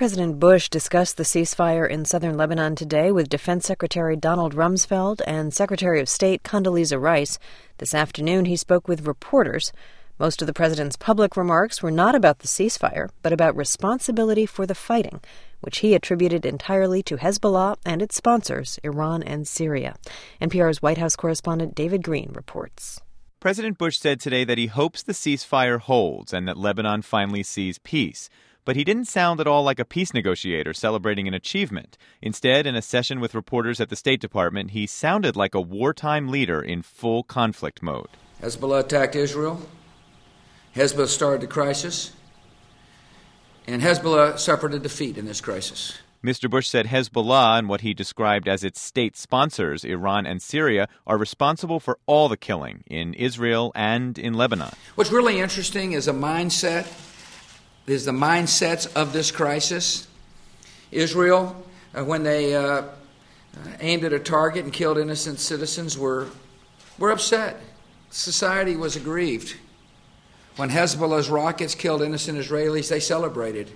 President Bush discussed the ceasefire in southern Lebanon today with Defense Secretary Donald Rumsfeld and Secretary of State Condoleezza Rice. This afternoon, he spoke with reporters. Most of the president's public remarks were not about the ceasefire, but about responsibility for the fighting, which he attributed entirely to Hezbollah and its sponsors, Iran and Syria. NPR's White House correspondent David Green reports. President Bush said today that he hopes the ceasefire holds and that Lebanon finally sees peace. But he didn't sound at all like a peace negotiator celebrating an achievement. Instead, in a session with reporters at the State Department, he sounded like a wartime leader in full conflict mode. Hezbollah attacked Israel. Hezbollah started the crisis. And Hezbollah suffered a defeat in this crisis. Mr. Bush said Hezbollah and what he described as its state sponsors, Iran and Syria, are responsible for all the killing in Israel and in Lebanon. What's really interesting is the mindsets of this crisis. Israel, when they aimed at a target and killed innocent citizens, were upset. Society was aggrieved. When Hezbollah's rockets killed innocent Israelis, they celebrated.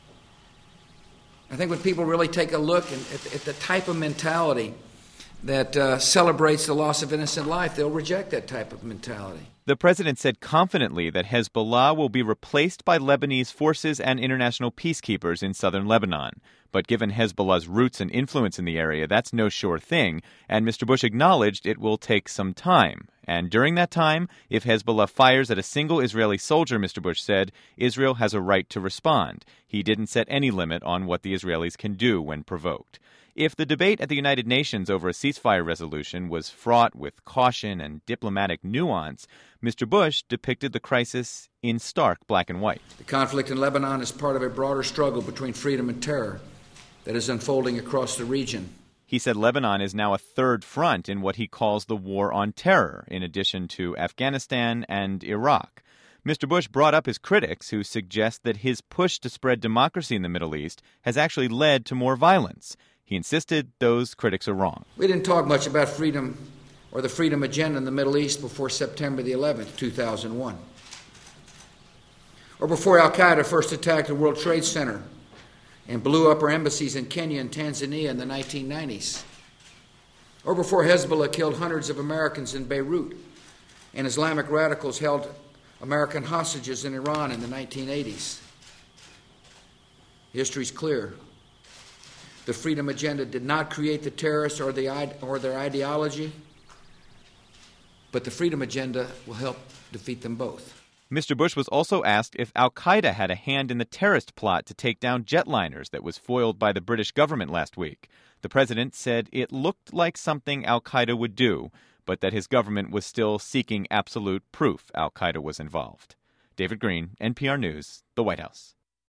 I think when people really take a look at the type of mentality that celebrates the loss of innocent life, they'll reject that type of mentality. The president said confidently that Hezbollah will be replaced by Lebanese forces and international peacekeepers in southern Lebanon. But given Hezbollah's roots and influence in the area, that's no sure thing, and Mr. Bush acknowledged it will take some time. And during that time, if Hezbollah fires at a single Israeli soldier, Mr. Bush said, Israel has a right to respond. He didn't set any limit on what the Israelis can do when provoked. If the debate at the United Nations over a ceasefire resolution was fraught with caution and diplomatic nuance, Mr. Bush depicted the crisis in stark black and white. The conflict in Lebanon is part of a broader struggle between freedom and terror that is unfolding across the region. He said Lebanon is now a third front in what he calls the war on terror, in addition to Afghanistan and Iraq. Mr. Bush brought up his critics who suggest that his push to spread democracy in the Middle East has actually led to more violence. He insisted those critics are wrong. We didn't talk much about freedom or the freedom agenda in the Middle East before September the 11th, 2001. Or before al-Qaeda first attacked the World Trade Center and blew up our embassies in Kenya and Tanzania in the 1990s. Or before Hezbollah killed hundreds of Americans in Beirut and Islamic radicals held American hostages in Iran in the 1980s. History's clear. The freedom agenda did not create the terrorists or their ideology, but the freedom agenda will help defeat them both. Mr. Bush was also asked if al-Qaeda had a hand in the terrorist plot to take down jetliners that was foiled by the British government last week. The president said it looked like something al-Qaeda would do, but that his government was still seeking absolute proof al-Qaeda was involved. David Green, NPR News, the White House.